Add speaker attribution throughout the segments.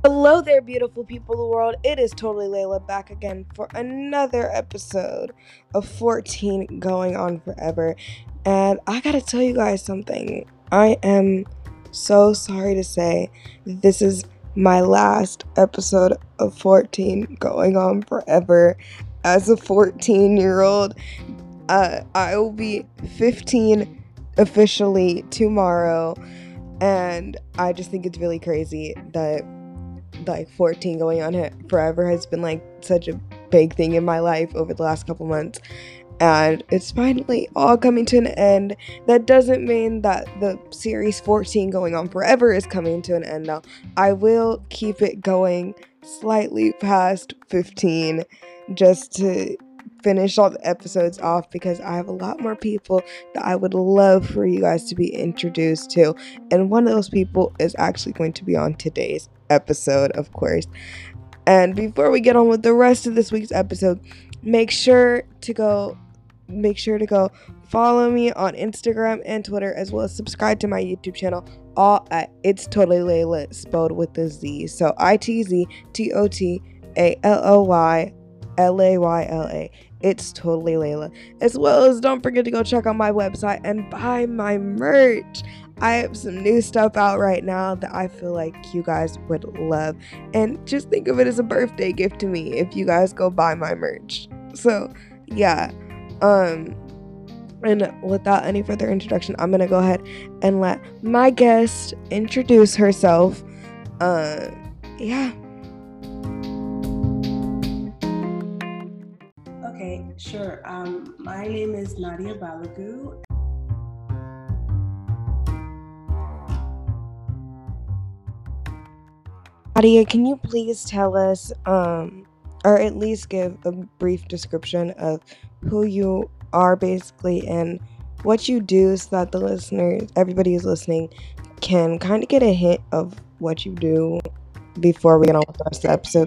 Speaker 1: Hello there, beautiful people of the world. It is Totally Layla back again for another episode of 14 Going On Forever. And I gotta tell you guys something. I am so sorry to say this is my last episode of 14 Going On Forever as a 14-year-old. I will be 15 officially tomorrow. And I just think it's really crazy that 14 going on forever has been like such a big thing in my life over the last couple months, and it's finally all coming to an end. That doesn't mean that the series 14 going on forever is coming to an end now. I will keep it going slightly past 15 just to finish all the episodes off, because I have a lot more people that I would love for you guys to be introduced to, and one of those people is actually going to be on today's episode, of course. And before we get on with the rest of this week's episode, make sure to go follow me on Instagram and Twitter, as well as subscribe to my YouTube channel, all at It's Totally Layla, spelled with a Z. So ITZTOTALLYLAYLA. It's Totally Layla. As well as don't forget to go check out my website and buy my merch. I have some new stuff out right now that I feel like you guys would love. And just think of it as a birthday gift to me if you guys go buy my merch. So, yeah. And without any further introduction, I'm gonna go ahead and let my guest introduce herself. Yeah.
Speaker 2: Okay, sure. My name is Nadia Balagu.
Speaker 1: Nadia, can you please tell us, or at least give a brief description of who you are basically and what you do, so that the listeners, everybody who's listening, can kind of get a hint of what you do before we get on with the rest of the episode?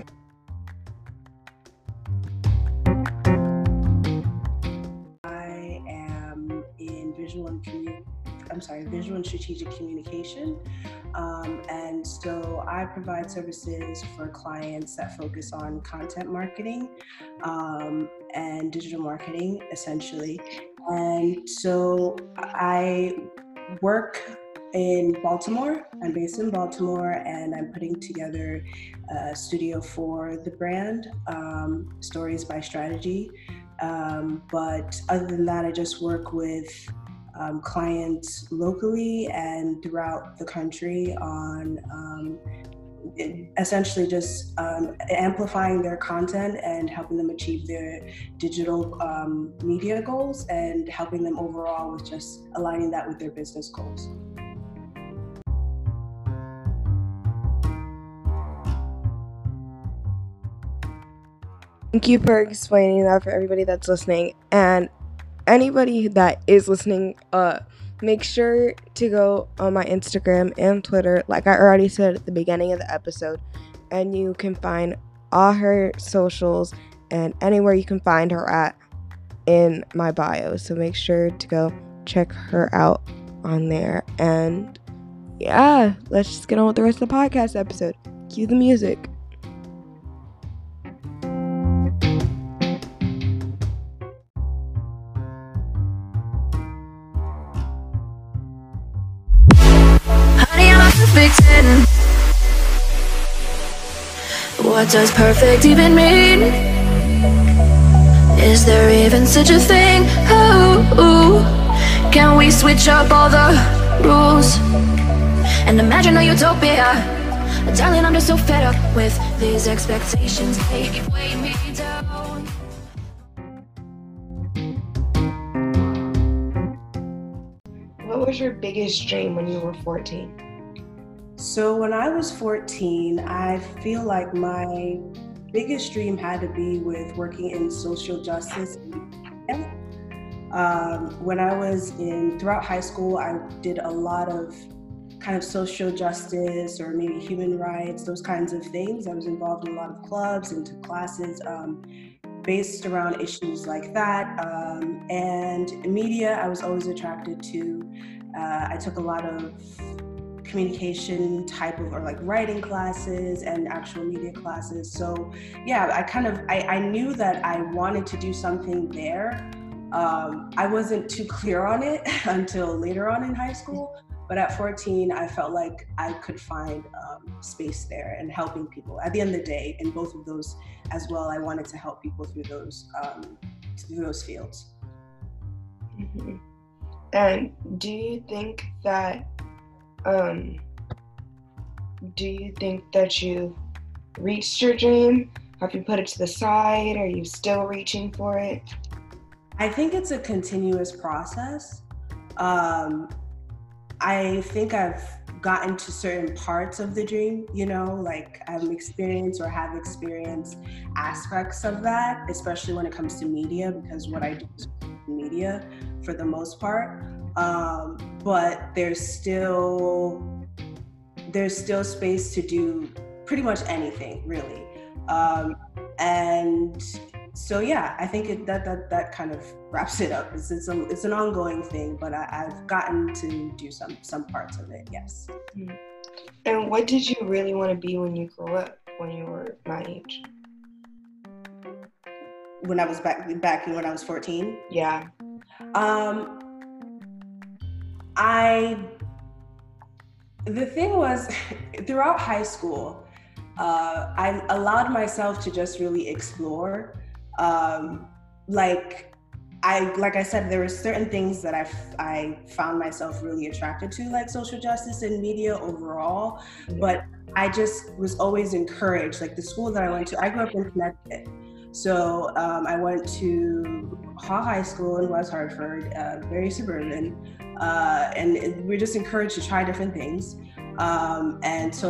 Speaker 2: I am in visual and strategic communication. And so I provide services for clients that focus on content marketing and digital marketing, essentially. And so I work in Baltimore. I'm based in Baltimore, and I'm putting together a studio for the brand, Stories by Strategy. But other than that, I just work with clients locally and throughout the country on essentially just amplifying their content and helping them achieve their digital media goals, and helping them overall with just aligning that with their business goals.
Speaker 1: Thank you for explaining that for everybody that's listening. And anybody that is listening, make sure to go on my Instagram and Twitter, like I already said at the beginning of the episode, and you can find all her socials and anywhere you can find her at in my bio. So make sure to go check her out on there. And yeah, let's just get on with the rest of the podcast episode. Cue the music.
Speaker 3: What does perfect even mean? Is there even such a thing? Ooh, can we switch up all the rules and imagine a utopia? Darling, I'm just so fed up with these expectations. They keep weighing me down.
Speaker 1: What was your biggest dream when you were 14?
Speaker 2: So when I was 14, I feel like my biggest dream had to be with working in social justice. When I was throughout high school, I did a lot of kind of social justice or maybe human rights, those kinds of things. I was involved in a lot of clubs and took classes based around issues like that. And media, I was always attracted to. I took a lot of communication type of, or like writing classes and actual media classes. So yeah, I knew that I wanted to do something there. I wasn't too clear on it until later on in high school, but at 14, I felt like I could find space there and helping people. At the end of the day, in both of those as well, I wanted to help people through those fields.
Speaker 1: Mm-hmm. And do you think that you've reached your dream? Have you put it to the side? Are you still reaching for it?
Speaker 2: I think it's a continuous process. I think I've gotten to certain parts of the dream, like have experienced aspects of that, especially when it comes to media, because what I do is media for the most part. But there's still space to do pretty much anything, really. And so yeah, I think that kind of wraps it up. It's an ongoing thing, but I've gotten to do some parts of it, yes.
Speaker 1: And what did you really want to be when you grew up, when you were my age?
Speaker 2: When I was back when I was 14?
Speaker 1: Yeah.
Speaker 2: The thing was, throughout high school, I allowed myself to just really explore. Like I said, there were certain things that I found myself really attracted to, like social justice and media overall. But I just was always encouraged. Like the school that I went to, I grew up in Connecticut. So I went to Haw High School in West Hartford, very suburban, and we're just encouraged to try different things. And so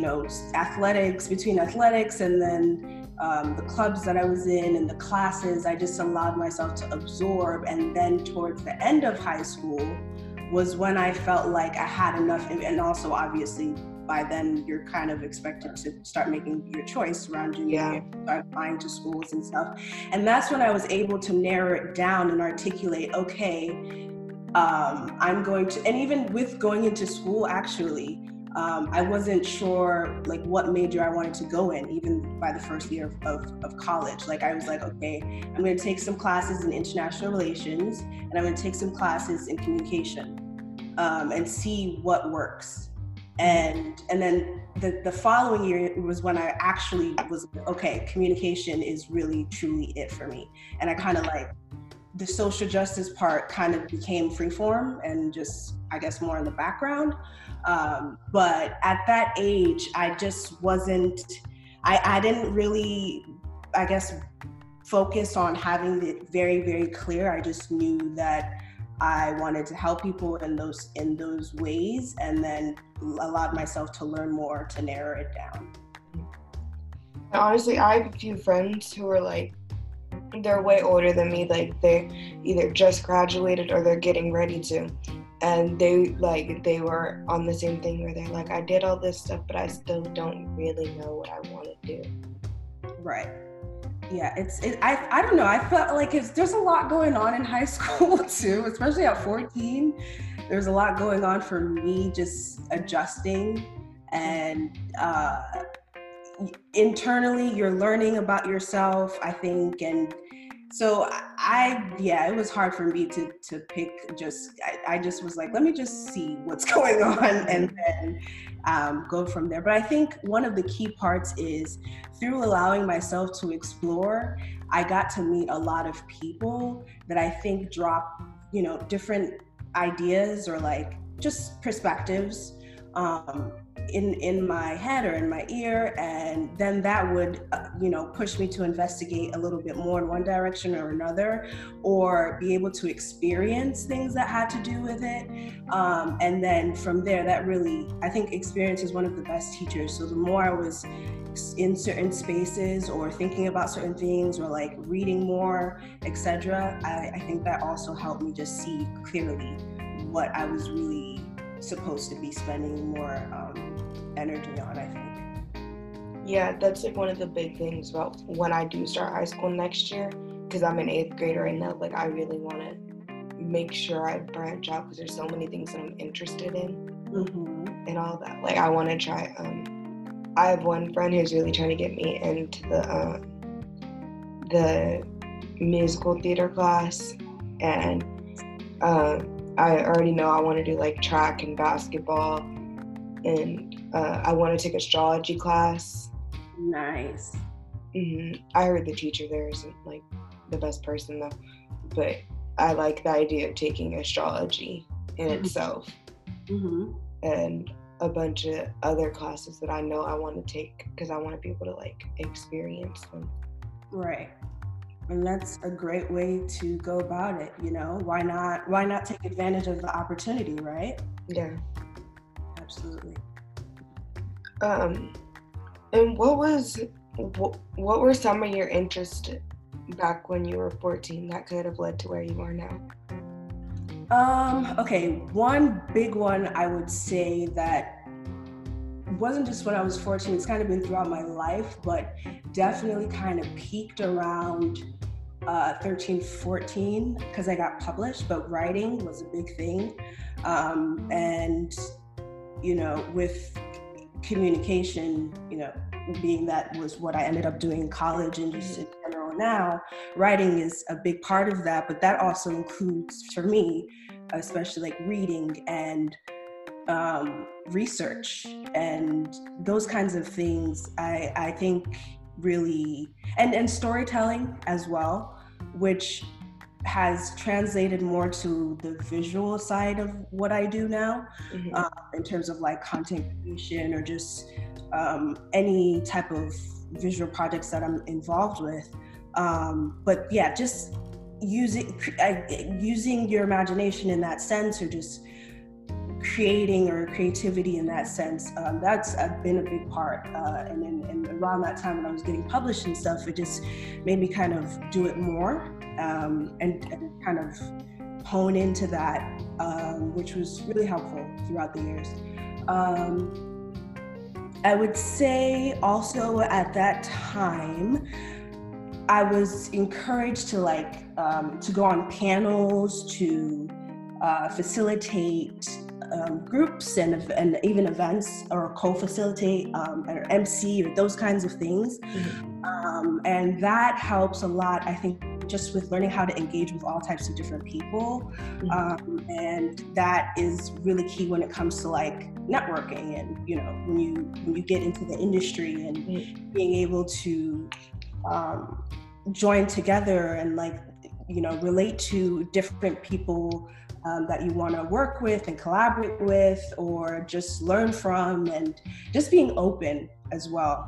Speaker 2: between athletics and then the clubs that I was in and the classes, I just allowed myself to absorb. And then towards the end of high school was when I felt like I had enough, and also obviously by then you're kind of expected to start making your choice around junior year, start applying to schools and stuff. And that's when I was able to narrow it down and articulate, okay, I'm going to, and even with going into school, actually, I wasn't sure like what major I wanted to go in, even by the first year of college. Like I was like, okay, I'm going to take some classes in international relations and I'm going to take some classes in communication and see what works. And then the following year was when I actually was, okay, communication is really truly it for me. And I kind of like, the social justice part kind of became freeform and just, I guess, more in the background. But at that age, I just wasn't, I didn't really, I guess, focus on having it very, very clear. I just knew that I wanted to help people in those ways, and then allowed myself to learn more to narrow it down.
Speaker 1: Honestly, I have a few friends who are like, they're way older than me, like they either just graduated or they're getting ready to, and they were on the same thing where they're like, I did all this stuff but I still don't really know what I want to do.
Speaker 2: Right. Yeah, I don't know, I felt like there's a lot going on in high school too, especially at 14. There's a lot going on for me, just adjusting, and internally you're learning about yourself, I think. And so it was hard for me to pick. I just was like, let me just see what's going on and then go from there. But I think one of the key parts is through allowing myself to explore, I got to meet a lot of people that I think drop, different ideas or like just perspectives in my head or in my ear, and then that would push me to investigate a little bit more in one direction or another, or be able to experience things that had to do with it, and then from there, that really, I think experience is one of the best teachers. So the more I was in certain spaces or thinking about certain things or like reading more, etc., I think that also helped me just see clearly what I was really supposed to be spending more energy on, I think.
Speaker 1: Yeah, that's like one of the big things about when I do start high school next year, because I'm an 8th grader right now. Like I really want to make sure I branch out because there's so many things that I'm interested in.
Speaker 2: Mm-hmm.
Speaker 1: and all that. Like, I want to try. I have one friend who's really trying to get me into the musical theater class, and I already know I want to do like track and basketball, and I want to take astrology class.
Speaker 2: Nice.
Speaker 1: I heard the teacher there isn't like the best person though, but I like the idea of taking astrology in itself, and a bunch of other classes that I know I want to take because I want to be able to like experience them.
Speaker 2: Right. And that's a great way to go about it, you know? Why not take advantage of the opportunity, right?
Speaker 1: Yeah.
Speaker 2: Absolutely.
Speaker 1: And what were some of your interests back when you were 14 that could have led to where you are now?
Speaker 2: Okay, one big one I would say that wasn't just when I was 14, it's kind of been throughout my life, but definitely kind of peaked around 13, 14, because I got published, but writing was a big thing. And, you know, with communication, you know, being that was what I ended up doing in college and just in general now, writing is a big part of that, but that also includes, for me, especially like reading and research and those kinds of things. I think really, and storytelling as well, which has translated more to the visual side of what I do now, in terms of like content creation or just any type of visual projects that I'm involved with. But yeah, just using your imagination in that sense, or just creating or creativity in that sense, that's been a big part. And around that time when I was getting published and stuff, it just made me kind of do it more, and kind of hone into that, which was really helpful throughout the years. I would say also at that time, I was encouraged to to go on panels, to facilitate groups and even events, or co-facilitate or MC or those kinds of things. And that helps a lot, I think, just with learning how to engage with all types of different people. And that is really key when it comes to like networking, and, you know, when you get into the industry and being able to join together and like, you know, relate to different people that you want to work with and collaborate with, or just learn from, and just being open as well.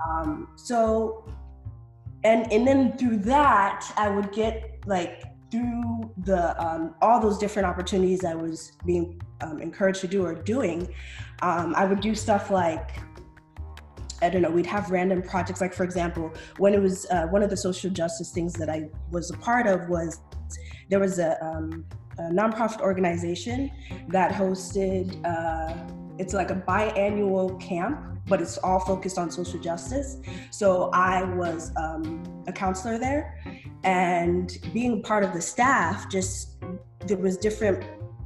Speaker 2: And then through that, I would get like through the all those different opportunities I was being encouraged to do or doing, I would do stuff like, I don't know, we'd have random projects. Like, for example, when it was one of the social justice things that I was a part of was, there was a nonprofit organization that hosted, it's like a biannual camp, but it's all focused on social justice. So I was a counselor there, and being part of the staff, just there was different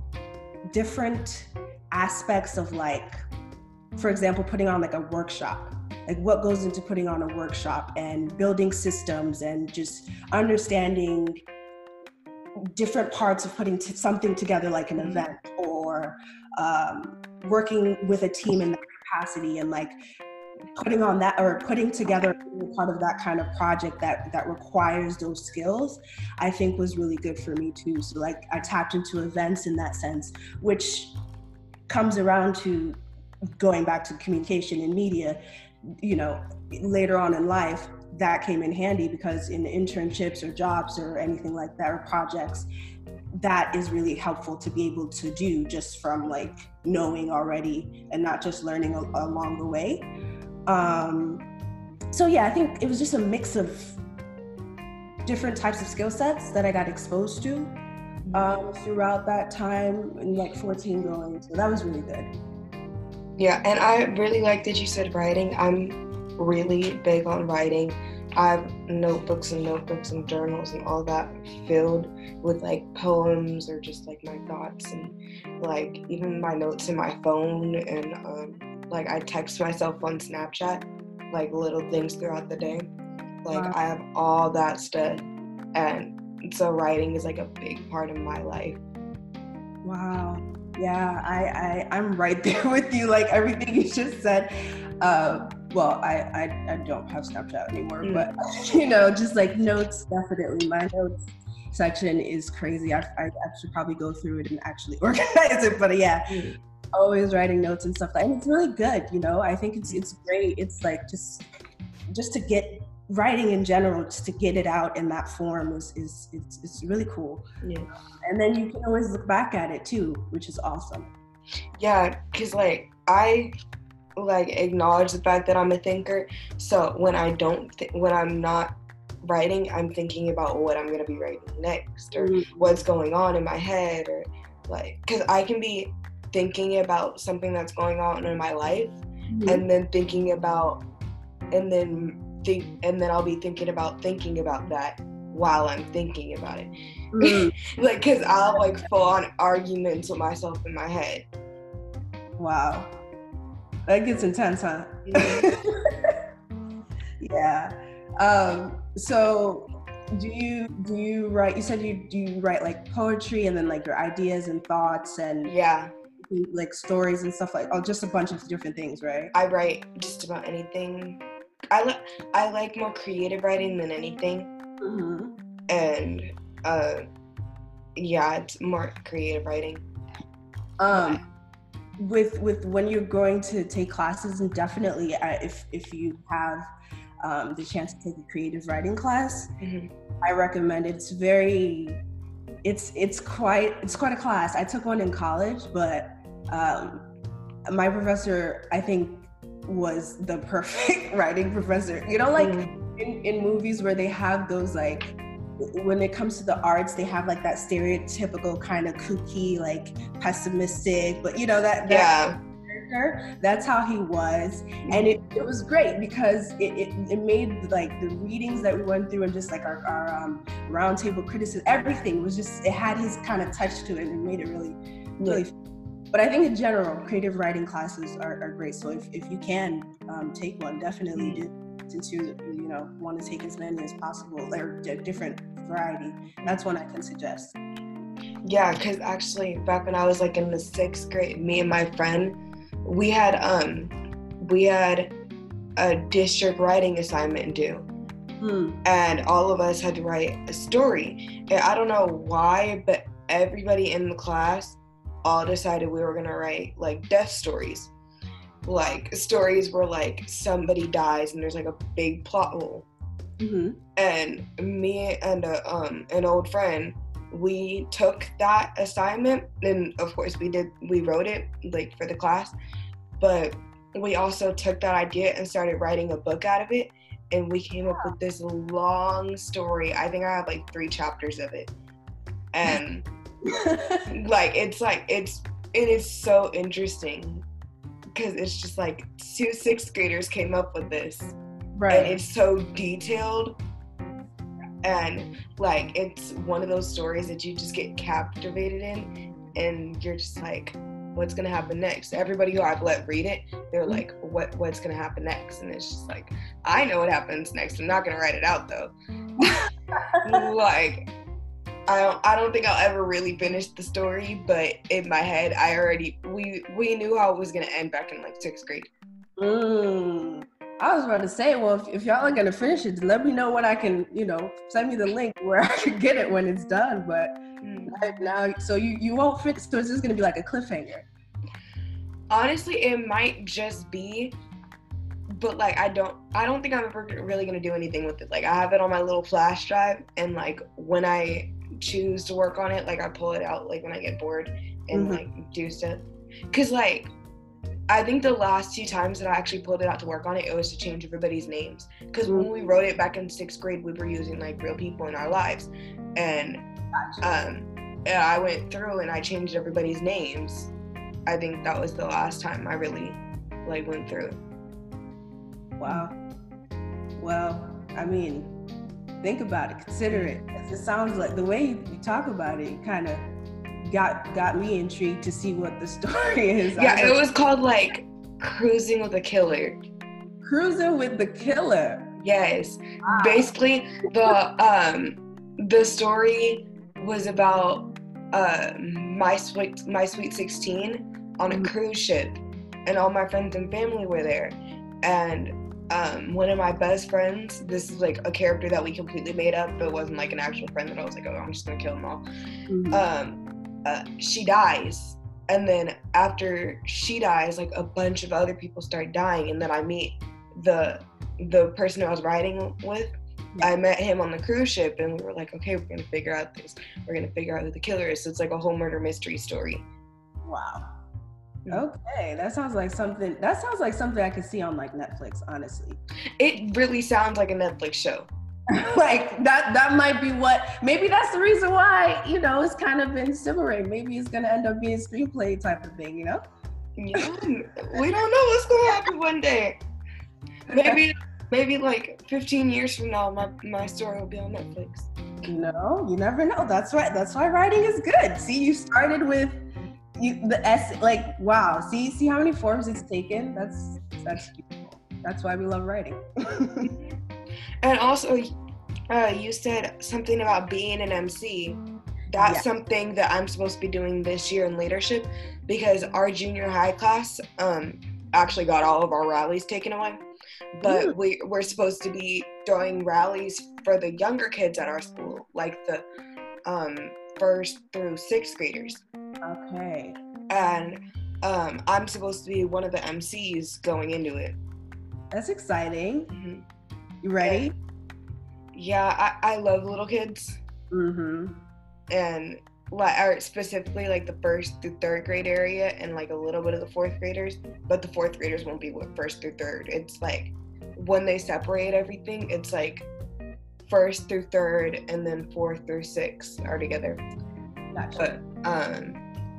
Speaker 2: aspects of, like, for example, putting on like a workshop, like what goes into putting on a workshop, and building systems, and just understanding different parts of putting something together, like an event, or working with a team in that capacity, and like putting on that, or putting together part of that kind of project that requires those skills, I think was really good for me too. So like I tapped into events in that sense, which comes around to going back to communication and media, you know, later on in life, that came in handy, because in internships or jobs or anything like that, or projects, that is really helpful to be able to do just from like knowing already and not just learning along the way. So yeah, I think it was just a mix of different types of skill sets that I got exposed to throughout that time, in like 14 going. So that was really good.
Speaker 1: Yeah, and I really like that you said writing. I'm really big on writing. I have notebooks and journals and all that filled with like poems, or just like my thoughts, and like even my notes in my phone, and like I text myself on Snapchat, like little things throughout the day. Like
Speaker 2: Wow.
Speaker 1: I have all that stuff, and so writing is like a big part of my life.
Speaker 2: Wow. Yeah, I'm right there with you. Like everything you just said. Well, I don't have Snapchat anymore, but you know, just like notes, definitely. My notes section is crazy. I should probably go through it and actually organize it. But yeah, always writing notes and stuff. And it's really good. You know, I think it's great. It's like just to get writing in general, just to get it out in that form is it's really cool.
Speaker 1: Yeah.
Speaker 2: And then you can always look back at it too, which is awesome.
Speaker 1: Yeah, because like I like acknowledge the fact that I'm a thinker. So when I don't, when I'm not writing, I'm thinking about what I'm gonna be writing next, or what's going on in my head, or like, because I can be thinking about something that's going on in my life, and then thinking about, and then I'll be thinking about that while I'm thinking about it. Like, because I'll like full on arguments with myself in my head.
Speaker 2: Wow. That gets intense, huh? Yeah. So do you write, you said do you write like poetry and then like your ideas and thoughts and like stories and stuff, like just a bunch of different things, right?
Speaker 1: I write just about anything. I like more creative writing than anything. And yeah, it's more creative writing.
Speaker 2: With when you're going to take classes, and definitely if you have the chance to take a creative writing class, I recommend it. It's quite a class. I took one in college, but my professor, I think, was the perfect writing professor. You know, like in movies where they have those, like, when it comes to the arts, they have like that stereotypical kind of kooky, like pessimistic, but you know, that character, that's how he was. And it was great because it made like the readings that we went through and just like our roundtable criticism, everything was just, it had his kind of touch to it and made it really But I think in general, creative writing classes are great. So if you can take one, definitely do, since you want to take as many as possible, or different variety. That's one I can suggest.
Speaker 1: Yeah, because actually back when I was like in the 6th grade, me and my friend, we had a district writing assignment due. And all of us had to write a story. And I don't know why, but everybody in the class all decided we were gonna write like death stories. Like stories where like somebody dies and there's like a big plot hole. And me and an old friend, we took that assignment, and of course we wrote it like for the class, but we also took that idea and started writing a book out of it, and we came up with this long story. I think I have like 3 chapters of it, and like it is so interesting because it's just like 2 6th graders came up with this, and it's so detailed, and like it's one of those stories that you just get captivated in, and you're just like, what's gonna happen next? Everybody who I've let read it, they're like, what's gonna happen next? And it's just like, I know what happens next. I'm not gonna write it out though. Like, I don't think I'll ever really finish the story, but in my head, we knew how it was gonna end back in like 6th grade.
Speaker 2: I was about to say, well, if y'all are gonna finish it, let me know when I can, send me the link where I can get it when it's done. But right now, so you won't finish, so it's just gonna be like a cliffhanger.
Speaker 1: Honestly, it might just be, but like I don't think I'm ever really gonna do anything with it. Like I have it on my little flash drive, and like when I choose to work on it, like I pull it out like when I get bored and like do stuff. Cause like I think the last 2 times that I actually pulled it out to work on it, it was to change everybody's names. Because when we wrote it back in 6th grade, we were using like real people in our lives, and I went through and I changed everybody's names. I think that was the last time I really like went through.
Speaker 2: Wow. Well, I mean, think about it, consider it. It sounds like the way you talk about it, you kind of got me intrigued to see what the story is.
Speaker 1: Yeah, it was called like Cruising with a Killer.
Speaker 2: Cruising with the Killer.
Speaker 1: Yes. Wow. Basically, the story was about my sweet 16 on a cruise ship, and all my friends and family were there. And one of my best friends, this is like a character that we completely made up, but it wasn't like an actual friend that I was like, oh, I'm just gonna kill them all. She dies, and then after she dies, like a bunch of other people start dying, and then I meet the person who I was riding with. I met him on the cruise ship, and we were like, okay, we're gonna figure out this. We're gonna figure out who the killer is. So it's like a whole murder mystery story.
Speaker 2: Wow. Okay, that sounds like something I could see on like Netflix, honestly.
Speaker 1: It really sounds like a Netflix show.
Speaker 2: Like that might be maybe that's the reason why, it's kind of been simmering. Maybe it's gonna end up being a screenplay type of thing,
Speaker 1: Yeah, we don't know what's gonna happen one day. Maybe like 15 years from now, my story will be on Netflix.
Speaker 2: No, you never know. That's right. That's why writing is good. See, you started with the essay. Like, wow. See how many forms it's taken. That's beautiful. That's why we love writing.
Speaker 1: And also, you said something about being an MC. That's something that I'm supposed to be doing this year in leadership, because our junior high class actually got all of our rallies taken away. But we're supposed to be throwing rallies for the younger kids at our school, like the 1st through 6th graders.
Speaker 2: Okay.
Speaker 1: And I'm supposed to be one of the MCs going into it.
Speaker 2: That's exciting.
Speaker 1: Mm-hmm.
Speaker 2: You ready?
Speaker 1: And, yeah, I love little kids.
Speaker 2: Mm-hmm.
Speaker 1: And specifically like the 1st through 3rd grade area, and like a little bit of the 4th graders, but the 4th graders won't be 1st through 3rd. It's like when they separate everything, it's like 1st through 3rd, and then 4th through 6th are together.
Speaker 2: Gotcha.
Speaker 1: But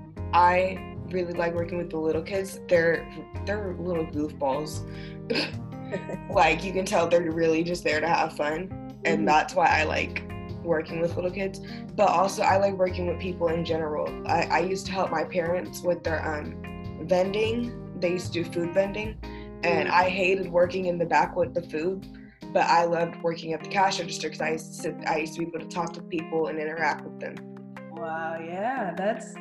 Speaker 1: I really like working with the little kids. They're little goofballs. Like, you can tell they're really just there to have fun, and that's why I like working with little kids. But also I like working with people in general. I used to help my parents with their vending. They used to do food vending, and I hated working in the back with the food, but I loved working at the cash register because I used to be able to talk to people and interact with them.
Speaker 2: Wow, yeah, that's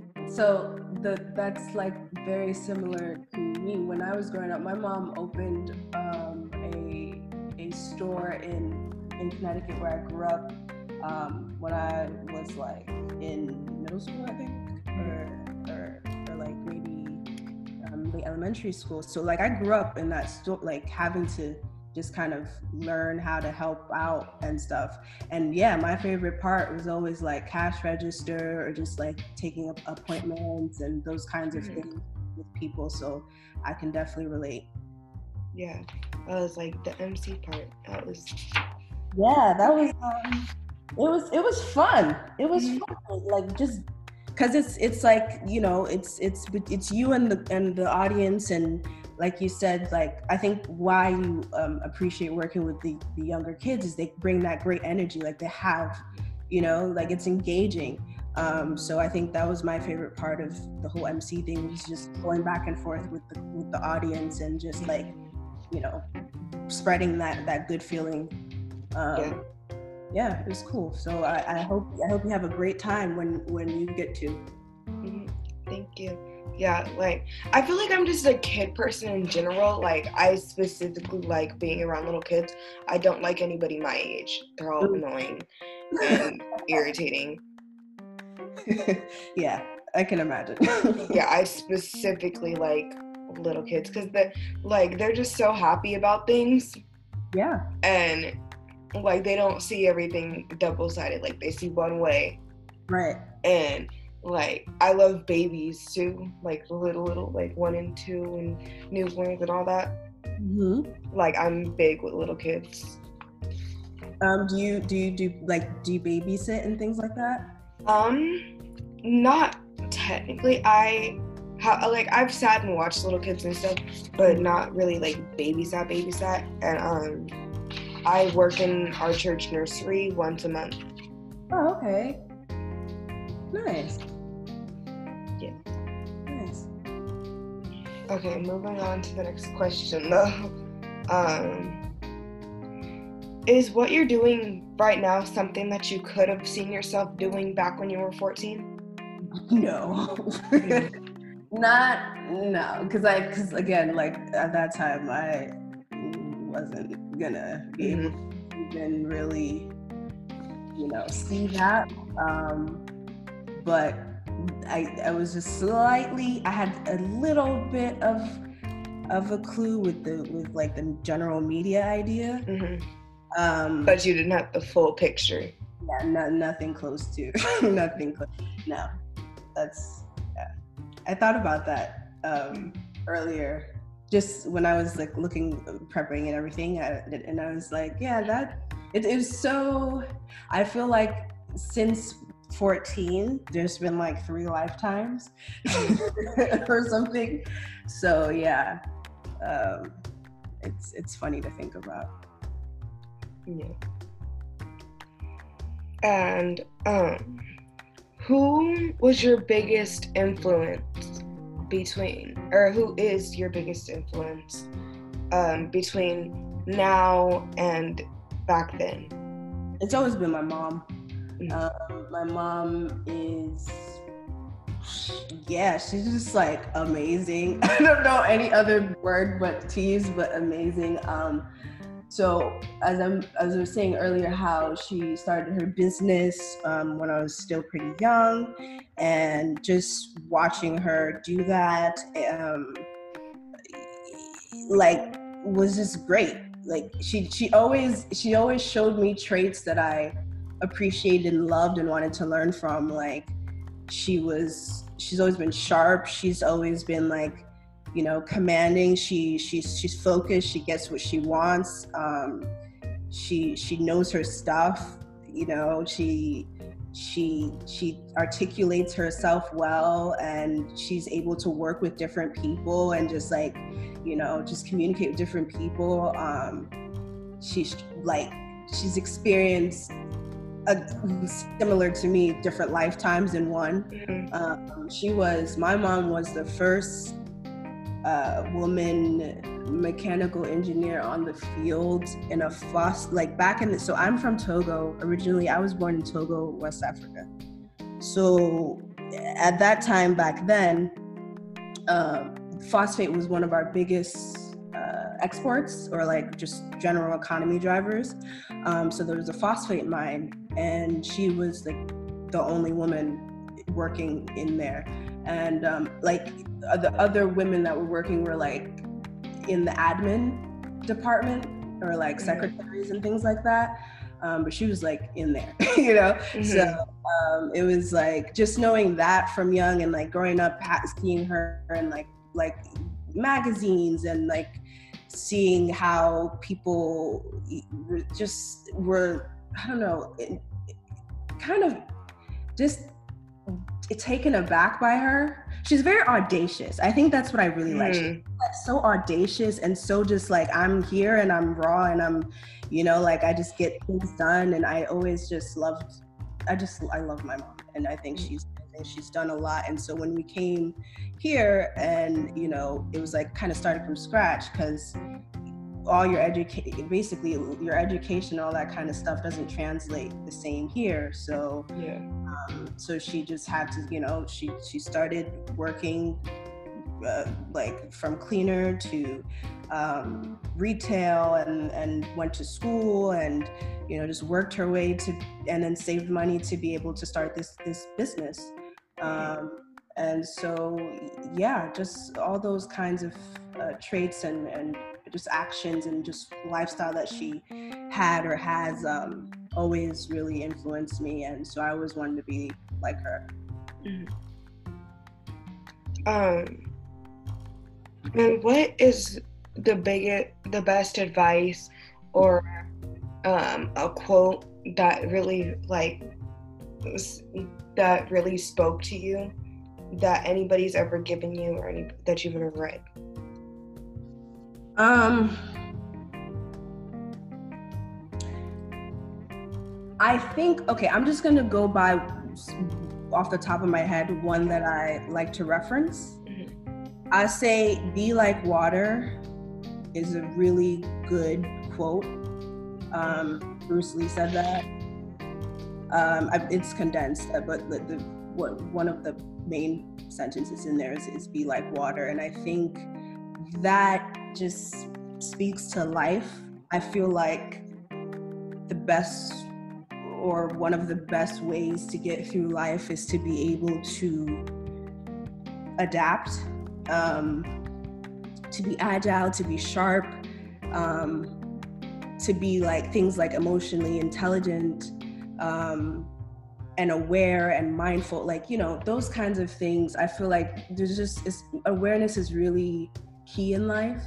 Speaker 2: like very similar to me. When I was growing up, my mom opened a store in Connecticut where I grew up when I was like in middle school, I think, or like maybe late elementary school. So like I grew up in that store, like having to just kind of learn how to help out and stuff. And yeah, my favorite part was always like cash register, or just like taking up appointments and those kinds of things with people. So I can definitely relate.
Speaker 1: Yeah, that was like the MC part. That was.
Speaker 2: Yeah, that was. It was fun. It was fun. Like, just because it's like, it's you and the audience, and like you said, like I think why you appreciate working with the younger kids is they bring that great energy. Like they have, like it's engaging. So I think that was my favorite part of the whole MC thing, was just going back and forth with the audience, and just like, spreading that good feeling. Yeah, it was cool. So I hope you have a great time when you get to.
Speaker 1: Mm-hmm. Thank you. Yeah, like I feel like I'm just a kid person in general. Like I specifically like being around little kids. I don't like anybody my age. They're all annoying and irritating.
Speaker 2: Yeah, I can imagine.
Speaker 1: Yeah, I specifically like little kids because they're just so happy about things.
Speaker 2: Yeah. And
Speaker 1: like they don't see everything double-sided. Like they see one way.
Speaker 2: Right.
Speaker 1: And like I love babies too, like little like 1 and 2 and newborns and all that.
Speaker 2: Mm-hmm.
Speaker 1: Like I'm big with little kids.
Speaker 2: Do you babysit and things like that?
Speaker 1: Not technically. I've sat and watched little kids and stuff, but not really like babysat. And I work in our church nursery once a month.
Speaker 2: Oh, okay. Nice.
Speaker 1: Okay, moving on to the next question though. Is what you're doing right now something that you could have seen yourself doing back when you were 14?
Speaker 2: No. Because again, like at that time, I wasn't gonna be able to even really, see that. But I was just slightly. I had a little bit of a clue with like the general media idea.
Speaker 1: But you didn't have the full picture.
Speaker 2: Yeah, nothing close to nothing close. No, I thought about that earlier, just when I was like prepping and everything, and I was like, yeah, that it is so. I feel like since 14, there's been like 3 lifetimes or something. So yeah, it's funny to think about.
Speaker 1: Yeah. And who was your biggest influence who is your biggest influence between now and back then?
Speaker 2: It's always been my mom. My mom is, she's just like amazing. I don't know any other word to use but amazing. So as I was saying earlier, how she started her business when I was still pretty young, and just watching her do that, was just great. Like she always showed me traits that I appreciated and loved and wanted to learn from. Like she's always been sharp. She's always been like, commanding. She's focused. She gets what she wants. She knows her stuff. She articulates herself well, and she's able to work with different people and just like, just communicate with different people. She's experienced similar to me, different lifetimes in one. My mom was the first woman mechanical engineer on the field in a so I'm from Togo originally. I was born in Togo, West Africa. So at that time back then, phosphate was one of our biggest exports, or like just general economy drivers. So there was a phosphate mine, and she was like the only woman working in there. And the other women that were working were like in the admin department, or like secretaries and things like that. But she was like in there, So it was like just knowing that from young, and like growing up, seeing her and like magazines, and like seeing how people just were, I don't know, kind of just taken aback by her. She's very audacious. I think that's what I really like. She's so audacious and so just like, I'm here and I'm raw and I'm, like I just get things done. And I always just I love my mom, and I think she's done a lot. And so when we came here, and it was like kind of starting from scratch, because all your education, all that kind of stuff doesn't translate the same here. So so she just had to, she started working like from cleaner to retail, and went to school, and just worked her way and then saved money to be able to start this business. And so just all those kinds of traits and just actions and just lifestyle that she had or has always really influenced me, and so I always wanted to be like her.
Speaker 1: And what is the best advice or a quote that really spoke to you, that anybody's ever given you, or that you've ever read?
Speaker 2: I think, I'm just gonna go by off the top of my head one that I like to reference. I say be like water is a really good quote. Bruce Lee said that. It's condensed, but one of the main sentences in there is be like water. And I think that just speaks to life. I feel like the best, or one of the best ways to get through life is to be able to adapt, to be agile, to be sharp, to be like things like emotionally intelligent, and aware and mindful, like, you know, those kinds of things. I feel like awareness is really key in life,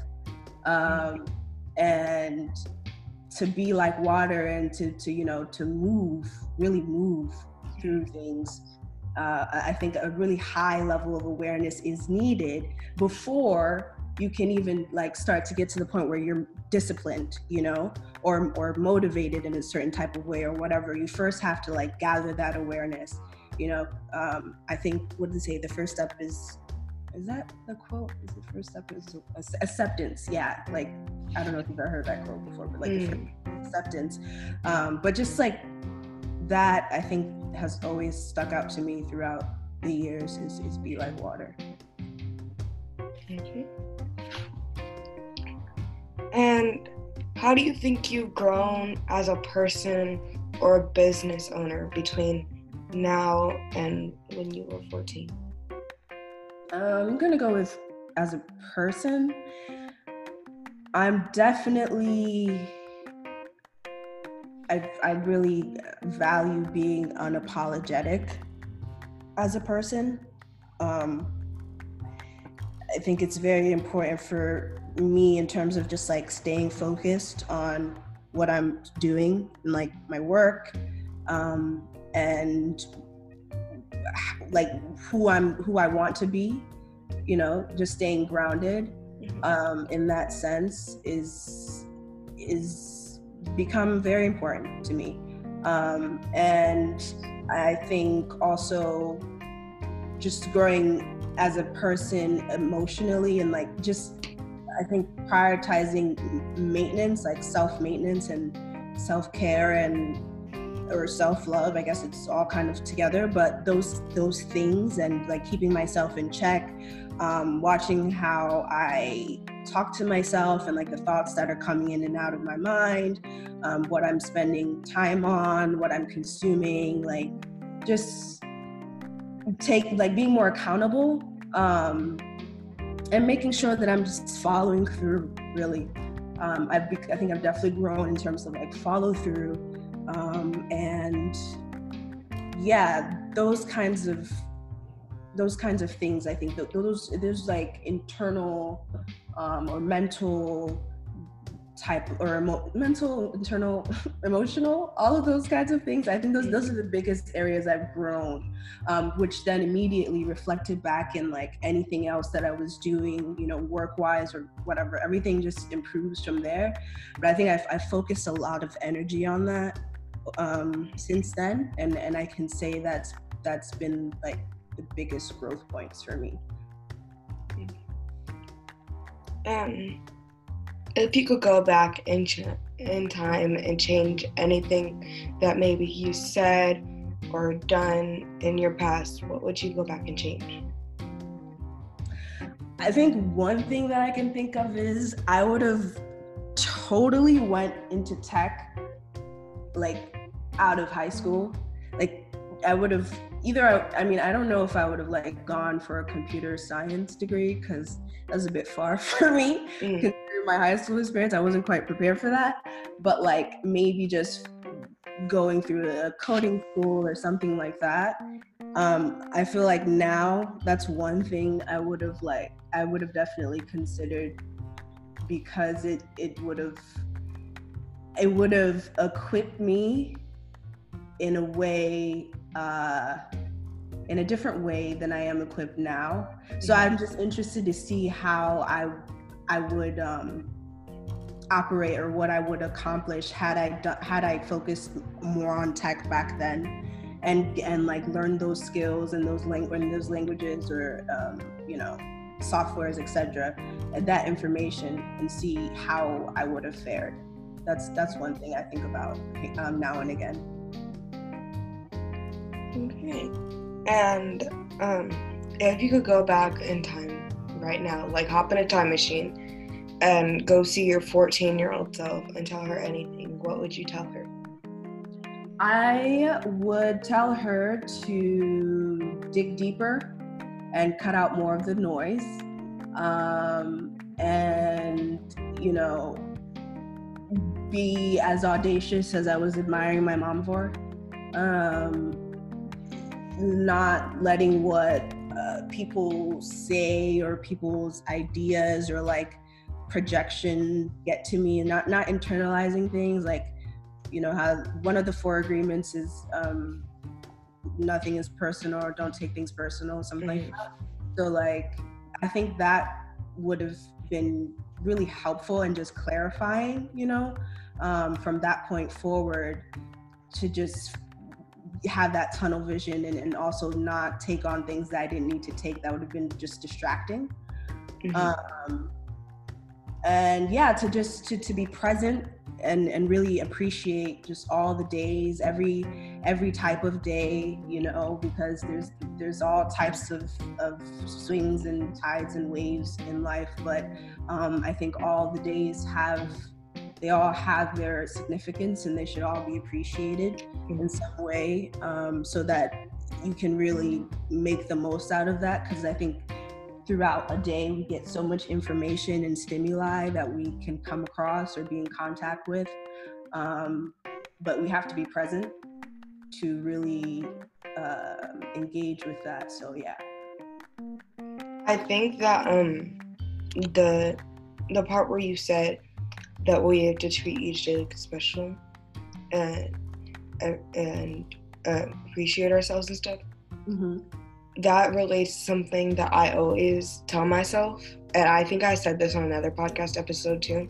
Speaker 2: and to be like water and to you know, to really move through things. I think a really high level of awareness is needed before you can even like start to get to the point where you're disciplined, you know, or motivated in a certain type of way or whatever. You first have to like gather that awareness, you know. I think, what did it say? The first step is that the quote? Is the first step is acceptance? Yeah, like, I don't know if you've ever heard that quote before, but like acceptance. But just like that, I think has always stuck out to me throughout the years is be like water.
Speaker 1: Thank you. And how do you think you've grown as a person or a business owner between now and when you were 14?
Speaker 2: I'm gonna go with as a person. I'm definitely, I really value being unapologetic as a person. I think it's very important for me in terms of just like staying focused on what I'm doing and like my work, and like who I want to be, you know, just staying grounded in that sense is become very important to me. And I think also just growing as a person emotionally, and like just, I think prioritizing maintenance, like self-maintenance and self-care or self-love. I guess it's all kind of together, but those things, and like keeping myself in check, watching how I talk to myself and like the thoughts that are coming in and out of my mind, what I'm spending time on, what I'm consuming, like just being more accountable, and making sure that I'm just following through, really. I think I've definitely grown in terms of like follow through, and yeah, those kinds of things. I think that there's like internal or mental type, or mental, internal, emotional, all of those kinds of things. I think those are the biggest areas I've grown, which then immediately reflected back in like anything else that I was doing, you know, work-wise or whatever. Everything just improves from there. But I think I focused a lot of energy on that since then, and I can say that's been like the biggest growth points for me.
Speaker 1: If you could go back in time and change anything that maybe you said or done in your past, what would you go back and change?
Speaker 2: I think one thing that I can think of is I would have totally went into tech like out of high school. Like I would have I don't know if I would have like gone for a computer science degree, because that was a bit far for me. Considering my high school experience, I wasn't quite prepared for that. But like maybe just going through a coding school or something like that. I feel like now that's one thing I would have definitely considered, because it would have equipped me in a way, in a different way than I am equipped now. So I'm just interested to see how I would operate, or what I would accomplish had I focused more on tech back then, and like learn those skills and those languages, or you know, softwares, etc., and that information, and see how I would have fared. That's one thing I think about now and again.
Speaker 1: Okay. And if you could go back in time right now, like hop in a time machine and go see your 14-year-old self and tell her anything, what would you tell her?
Speaker 2: I would tell her to dig deeper and cut out more of the noise, and be as audacious as I was admiring my mom for. Not letting what people say or people's ideas or like projection get to me, and not internalizing things, like how one of the 4 agreements is nothing is personal, or don't take things personal, something like that. So like I think that would have been really helpful and just clarifying, from that point forward, to just have that tunnel vision and also not take on things that I didn't need to take, that would have been just distracting. And yeah, to be present and really appreciate just all the days, every type of day, because there's all types of swings and tides and waves in life, but I think all the days they all have their significance, and they should all be appreciated in some way, so that you can really make the most out of that. Because I think throughout a day we get so much information and stimuli that we can come across or be in contact with, but we have to be present to really engage with that. So yeah,
Speaker 1: I think that the part where you said that we have to treat each day like a special and appreciate ourselves and stuff, that relates to something that I always tell myself, and I think I said this on another podcast episode too.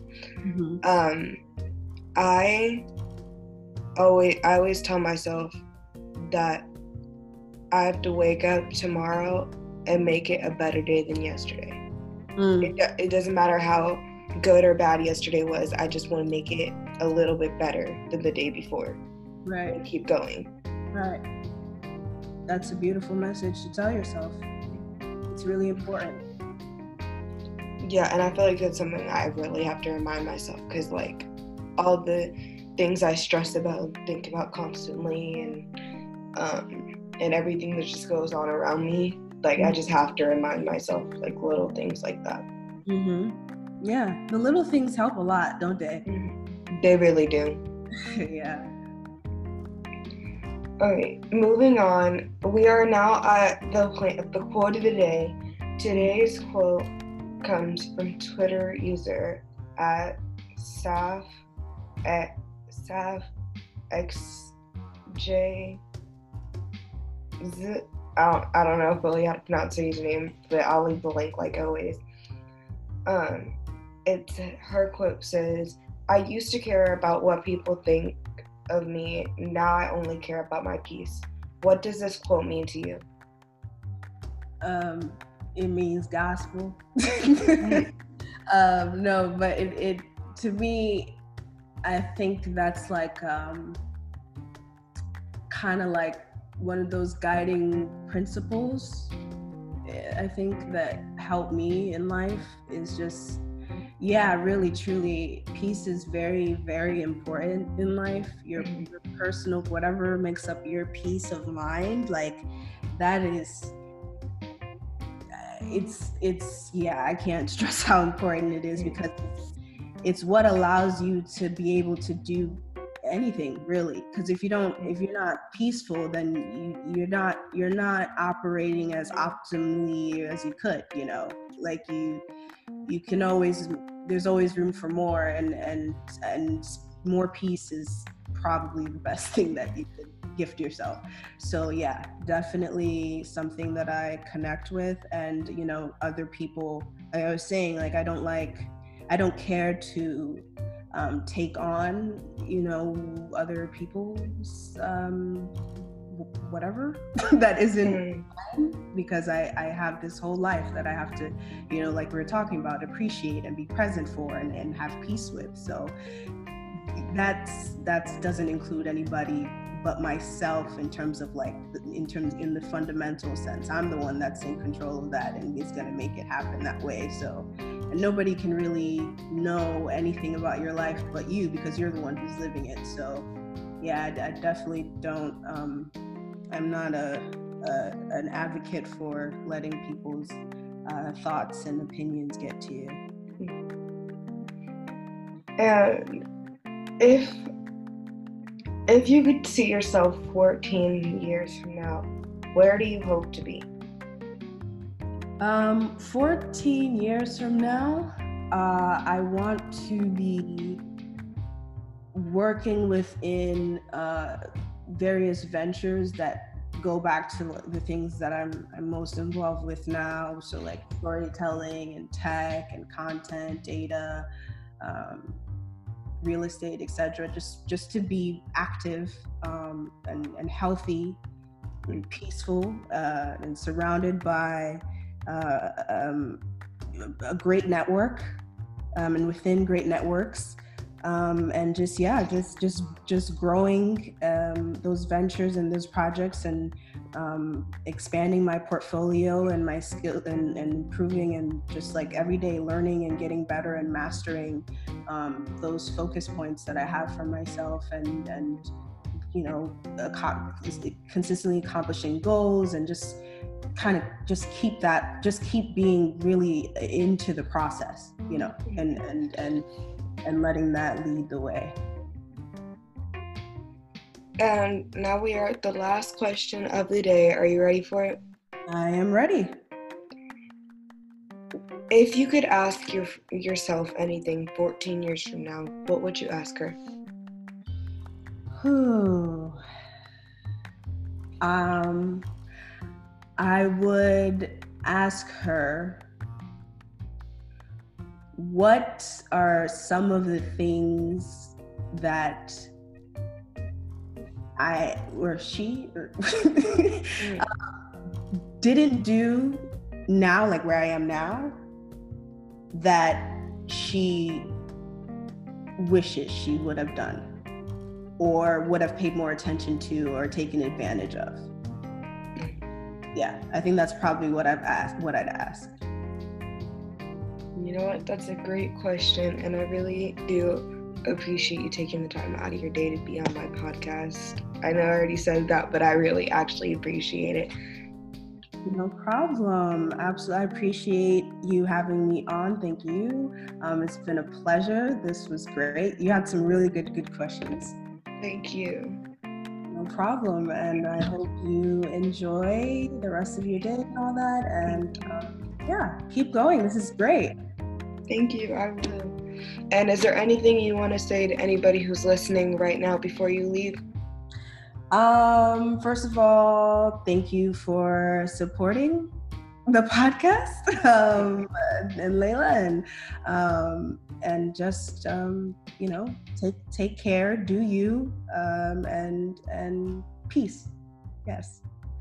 Speaker 1: I always tell myself that I have to wake up tomorrow and make it a better day than yesterday. It doesn't matter how good or bad yesterday was, I just want to make it a little bit better than the day before.
Speaker 2: Right.
Speaker 1: And keep going.
Speaker 2: Right. That's a beautiful message to tell yourself. It's really important.
Speaker 1: Yeah, and I feel like that's something I really have to remind myself, because like all the things I stress about, think about constantly, and everything that just goes on around me, like I just have to remind myself like little things like that.
Speaker 2: Yeah, the little things help a lot, don't they?
Speaker 1: They really do.
Speaker 2: Yeah.
Speaker 1: Okay, moving on. We are now at the quote of the day. Today's quote comes from Twitter user at SafXJ. I don't know really how to pronounce her username, but I'll leave the link like always. Her quote says, "I used to care about what people think of me. Now I only care about my peace." What does this quote mean to you?
Speaker 2: It means gospel. No, but it to me, I think that's like kind of like one of those guiding principles. I think that helped me in life is just, really, truly, peace is very, very important in life. Your personal, whatever makes up your peace of mind, like that is, I can't stress how important it is, because it's what allows you to be able to do anything, really. Because if you're not peaceful, then you're not operating as optimally as you could, like you can always, there's always room for more, and more peace is probably the best thing that you could gift yourself. So yeah, definitely something that I connect with. And other people, like I was saying, like I don't care to take on other people's whatever that isn't because I have this whole life that I have to, like we were talking about, appreciate and be present for and have peace with. So that doesn't include anybody but myself in terms of in the fundamental sense. I'm the one that's in control of that and is going to make it happen that way. So, and nobody can really know anything about your life but you, because you're the one who's living it. So yeah, I definitely don't, I'm not an advocate for letting people's thoughts and opinions get to you.
Speaker 1: And if you could see yourself 14 years from now, where do you hope to be?
Speaker 2: 14 years from now, I want to be working within various ventures that go back to the things that I'm most involved with now. So like storytelling and tech and content, data, real estate, etc. Just to be active and healthy and peaceful and surrounded by a great network and within great networks. And just growing those ventures and those projects and expanding my portfolio and my skill and improving and just like every day learning and getting better and mastering those focus points that I have for myself and consistently accomplishing goals and just keep being really into the process, and letting that lead the way.
Speaker 1: And now we are at the last question of the day. Are you ready for it?
Speaker 2: I am ready.
Speaker 1: If you could ask yourself anything 14 years from now, what would you ask her?
Speaker 2: I would ask her, what are some of the things that she didn't do now, like where I am now, that she wishes she would have done or would have paid more attention to or taken advantage of. Yeah, I think that's probably what I'd ask.
Speaker 1: You know what? That's a great question, and I really do appreciate you taking the time out of your day to be on my podcast. I know I already said that, but I really actually appreciate it.
Speaker 2: No problem. Absolutely. I appreciate you having me on. Thank you. It's been a pleasure. This was great. You had some really good questions.
Speaker 1: Thank you.
Speaker 2: No problem. And I hope you enjoy the rest of your day and all that. And keep going. This is great.
Speaker 1: Thank you. I will. And is there anything you want to say to anybody who's listening right now before you leave?
Speaker 2: First of all, thank you for supporting the podcast, and Layla, and just take care, do you, and peace. Yes.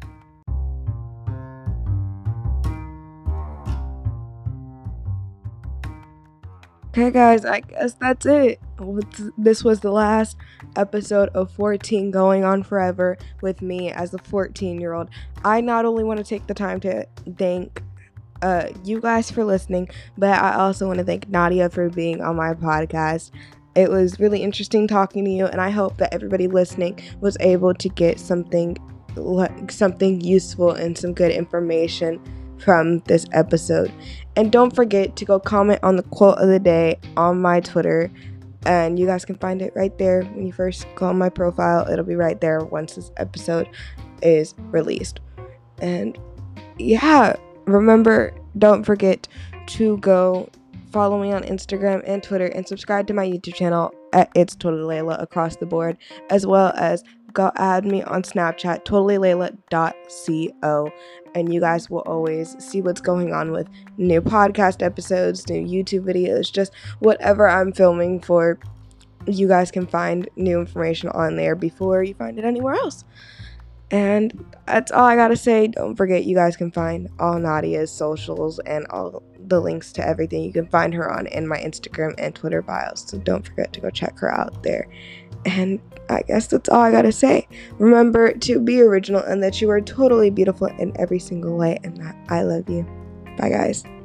Speaker 1: Okay, guys, I guess that's it. This was the last episode of 14 Going On Forever with me as a 14-year-old. I not only want to take the time to thank you guys for listening, but I also want to thank Nadia for being on my podcast. It was really interesting talking to you, and I hope that everybody listening was able to get something useful and some good information from this episode. And don't forget to go comment on the quote of the day on my Twitter, and you guys can find it right there when you first go on my profile. It'll be right there once this episode is released. And remember, don't forget to go follow me on Instagram and Twitter and subscribe to my YouTube channel at It's Totally Layla across the board, as well as go add me on Snapchat, totallylayla.co, and you guys will always see what's going on with new podcast episodes, new YouTube videos, just whatever I'm filming for. You guys can find new information on there before you find it anywhere else. And that's all I gotta say. Don't forget, you guys can find all Nadia's socials and all the links to everything you can find her on in my Instagram and Twitter bios. So don't forget to go check her out there. And I guess that's all I gotta say. Remember to be original and that you are totally beautiful in every single way and that I love you. Bye, guys.